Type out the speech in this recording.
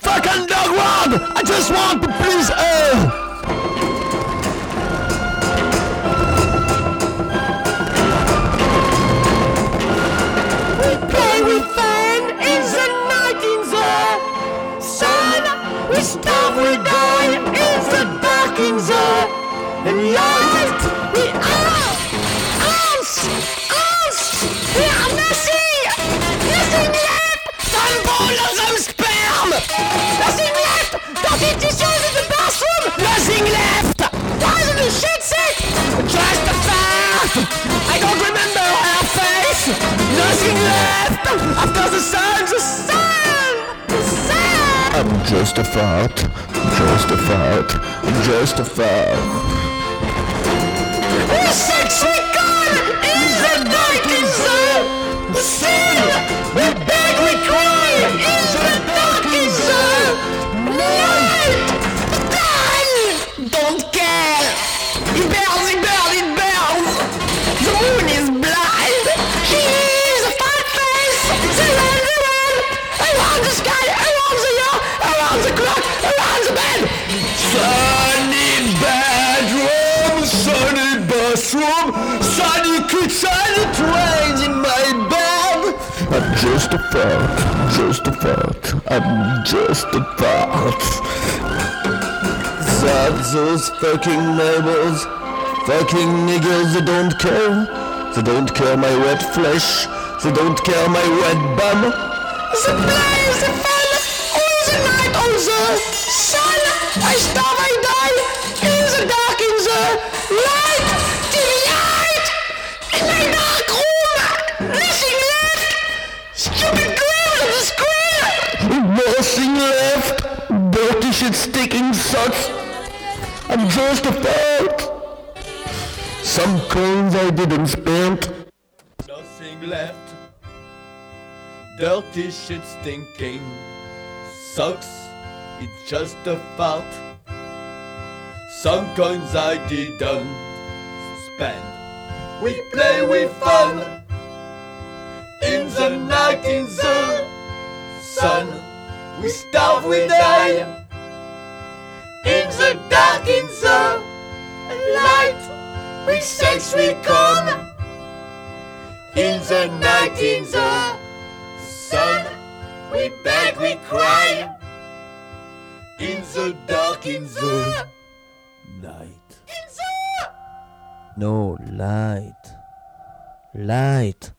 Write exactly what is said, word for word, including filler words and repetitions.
fuck underground! I just want to please her! We starve, we die in the dark, in the light. We are us, us. We are nothing, nothing left. Some balls of sperm. Nothing left. Dirty tissues in the bathroom. Nothing left. Guys in the shit set. Just a fact. I don't remember her face. Nothing left. After the sun, the sun, the sun. I'm just a fart, just a fart, just a fart. We sex, we come in the dark, in the sin. We beg, we cry in the dark, in the night. Done. Don't care. It burns, it burns, it burns. The moon is blind. She is a fat face. The land, the land. Around the sky, around the yard. Around the clock, around the bed. Sunny bedroom, sunny bathroom, sunny kitchen, it rains in my bed. I'm just a fart, just a fart, I'm just a fart. That those fucking neighbors, fucking niggers, they don't care. They don't care my wet flesh, they don't care my wet bum. The blaze, the fun, all the night, all the sun. I starve, I die, in the dark, in the light. T V light, in my dark room, nothing left. Stupid girls on the screen. Nothing left, dirty shit sticking sucks. I'm just a fart. Some coins I didn't spend. Nothing left. Dirty shit stinking sucks. It's just a fart. Some coins I didn't spend. We play with fun in the night, in the sun. We starve, we die in the dark, in the light. We sex, we come in the night, in the sun. We beg, we cry in the dark, in the night. In the No light. Light.